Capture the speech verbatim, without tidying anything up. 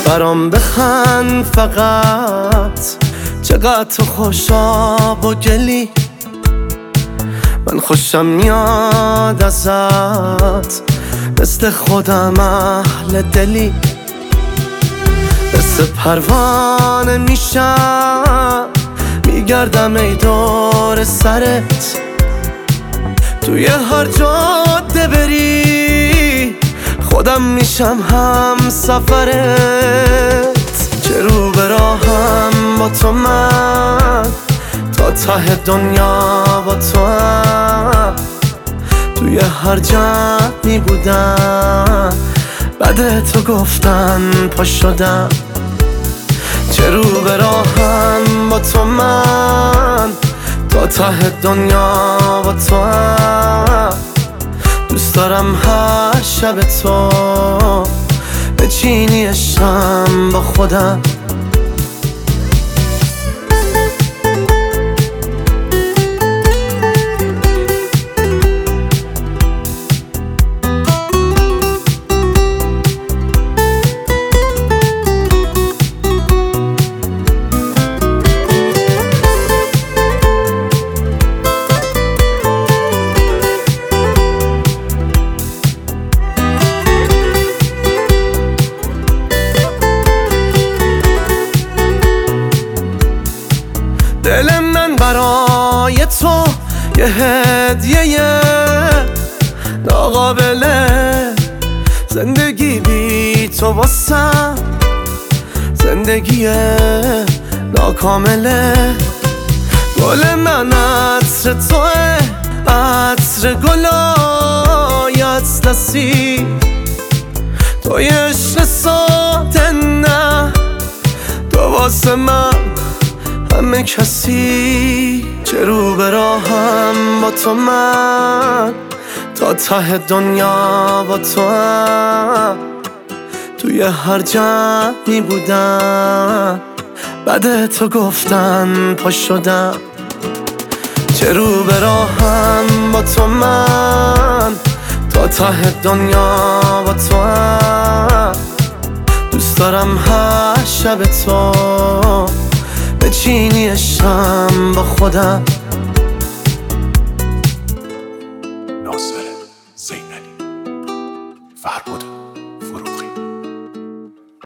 برام بخند فقط، چقدر تو خوشاب و گلی. من خوشم میاد ازت، مثل خودم اهل دلی. مثل پروانه میشم، میگردم ای دور سرت. توی هر جاده بری، خودم میشم هم سفرت. چه رو به راهم با تو من، تا ته دنیا با تو هم. توی هر جمعی بودم، بعد تو گفتن پا شدم. چه رو به راهم با تو من، تا ته دنیا با تو هم. دوست دارم هر شب تو بچینی عشقم با خودم. دل من برای تو یه هدیه ناقابله. زندگی بی تو واسم زندگی ناکامله. گل من عطر توه، عطر گلای اطلسی. توی عشق ساده نه، تو واسه من همه کسی. چه رو به راهم با تو من، تا ته دنیا با تو هم. توی هر جمعی بودم، بعد تو گفتن پا شدم. چه رو به راهم با تو من، تا ته دنیا با تو هم. دوست دارم هر شب تو بچینی عشقم با خودم.